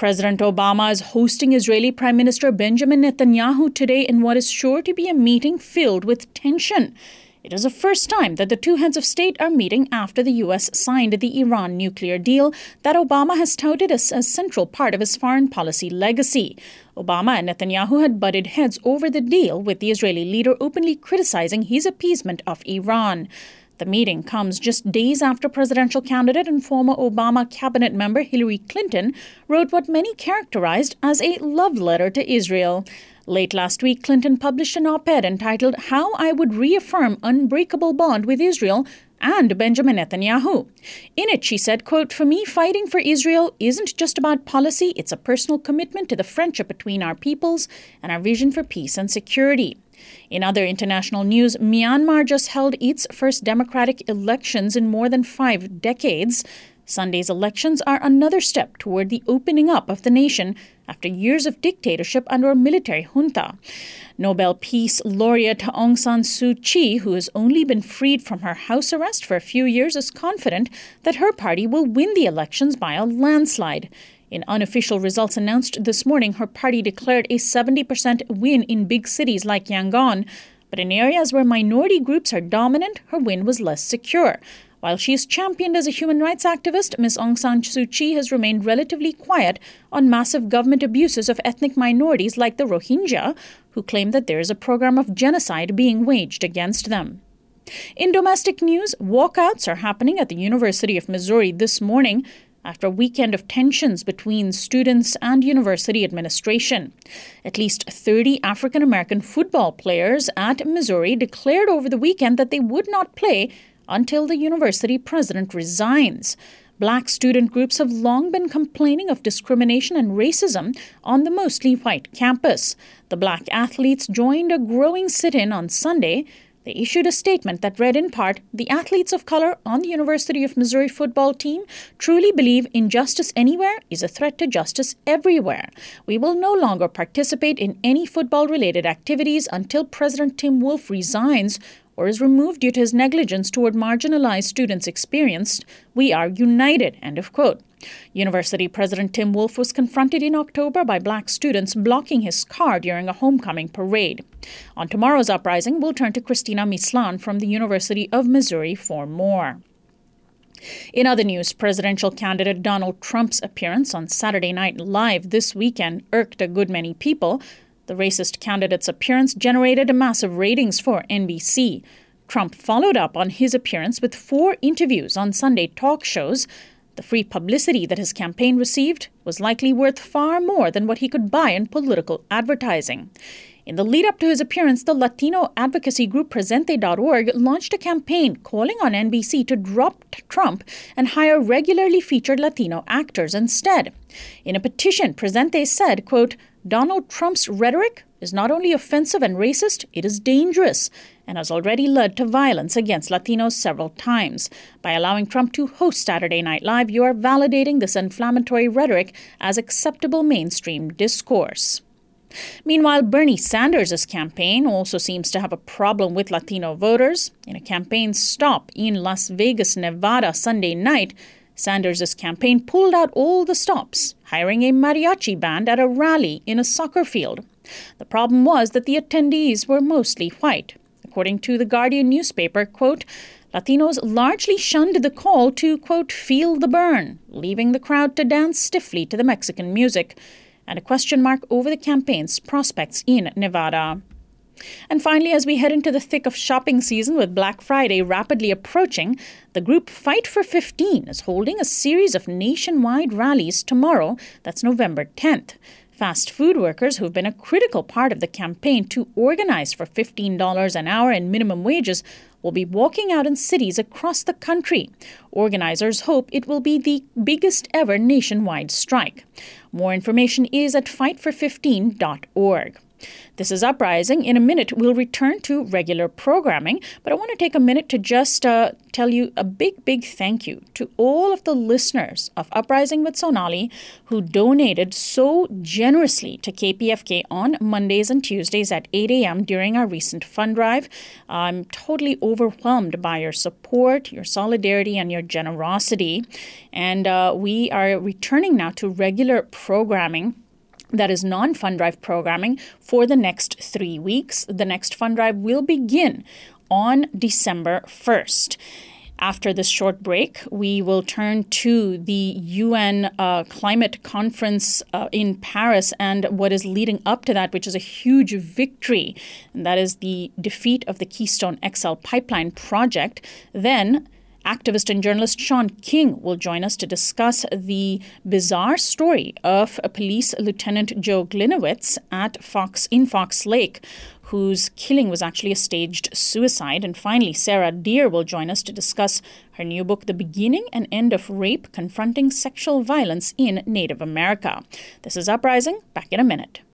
President Obama is hosting Israeli Prime Minister Benjamin Netanyahu today in what is sure to be a meeting filled with tension. It is the first time that the two heads of state are meeting after the U.S. signed the Iran nuclear deal that Obama has touted as a central part of his foreign policy legacy. Obama and Netanyahu had butted heads over the deal, with the Israeli leader openly criticizing his appeasement of Iran. The meeting comes just days after presidential candidate and former Obama cabinet member Hillary Clinton wrote what many characterized as a love letter to Israel. Late last week, Clinton published an op-ed entitled "How I Would Reaffirm Unbreakable Bond with Israel and Benjamin Netanyahu." In it, she said, quote, "For me, fighting for Israel isn't just about policy, it's a personal commitment to the friendship between our peoples and our vision for peace and security." In other international news, Myanmar just held its first democratic elections in more than 5 decades. Sunday's elections are another step toward the opening up of the nation after years of dictatorship under a military junta. Nobel Peace Laureate Aung San Suu Kyi, who has only been freed from her house arrest for a few years, is confident that her party will win the elections by a landslide. In unofficial results announced this morning, her party declared a 70% win in big cities like Yangon, but in areas where minority groups are dominant, her win was less secure. While she is championed as a human rights activist, Ms. Aung San Suu Kyi has remained relatively quiet on massive government abuses of ethnic minorities like the Rohingya, who claim that there is a program of genocide being waged against them. In domestic news, walkouts are happening at the University of Missouri this morning after a weekend of tensions between students and university administration. At least 30 African-American football players at Missouri declared over the weekend that they would not play until the university president resigns. Black student groups have long been complaining of discrimination and racism on the mostly white campus. The black athletes joined a growing sit-in on Sunday. They issued a statement that read in part, "The athletes of color on the University of Missouri football team truly believe injustice anywhere is a threat to justice everywhere. We will no longer participate in any football-related activities until President Tim Wolf resigns or is removed due to his negligence toward marginalized students experienced. We are united," end of quote. University President Tim Wolf was confronted in October by black students blocking his car during a homecoming parade. On tomorrow's uprising, we'll turn to Christina Mislan from the University of Missouri for more. In other news, presidential candidate Donald Trump's appearance on Saturday Night Live this weekend irked a good many people. The racist candidate's appearance generated massive ratings for NBC. Trump followed up on his appearance with 4 interviews on Sunday talk shows. The free publicity that his campaign received was likely worth far more than what he could buy in political advertising. In the lead-up to his appearance, the Latino advocacy group Presente.org launched a campaign calling on NBC to drop Trump and hire regularly featured Latino actors instead. In a petition, Presente said, quote, "Donald Trump's rhetoric is not only offensive and racist, it is dangerous and has already led to violence against Latinos several times. By allowing Trump to host Saturday Night Live, you are validating this inflammatory rhetoric as acceptable mainstream discourse." Meanwhile, Bernie Sanders' campaign also seems to have a problem with Latino voters. In a campaign stop in Las Vegas, Nevada, Sunday night, Sanders' campaign pulled out all the stops, hiring a mariachi band at a rally in a soccer field. The problem was that the attendees were mostly white. According to the Guardian newspaper, quote, Latinos largely shunned the call to, quote, "feel the burn," leaving the crowd to dance stiffly to the Mexican music, and a question mark over the campaign's prospects in Nevada. And finally, as we head into the thick of shopping season with Black Friday rapidly approaching, the group Fight for 15 is holding a series of nationwide rallies tomorrow. That's November 10th. Fast food workers, who've been a critical part of the campaign to organize for $15 an hour and minimum wages, will be walking out in cities across the country. Organizers hope it will be the biggest ever nationwide strike. More information is at fightfor15.org. This is Uprising. In a minute, we'll return to regular programming, but I want to take a minute to just tell you a big thank you to all of the listeners of Uprising with Sonali who donated so generously to KPFK on Mondays and Tuesdays at 8 a.m. during our recent fund drive. I'm totally overwhelmed by your support, your solidarity, and your generosity. And we are returning now to regular programming that is non-fund drive programming for the next 3 weeks. The next fund drive will begin on December 1st. After this short break, we will turn to the UN climate conference in Paris and what is leading up to that, which is a huge victory. And that is the defeat of the Keystone XL pipeline project. Then activist and journalist Shaun King will join us to discuss the bizarre story of a police Lieutenant Joe Gliniewicz in Fox Lake, whose killing was actually a staged suicide. And finally, Sarah Deer will join us to discuss her new book, The Beginning and End of Rape, Confronting Sexual Violence in Native America. This is Uprising. Back in a minute.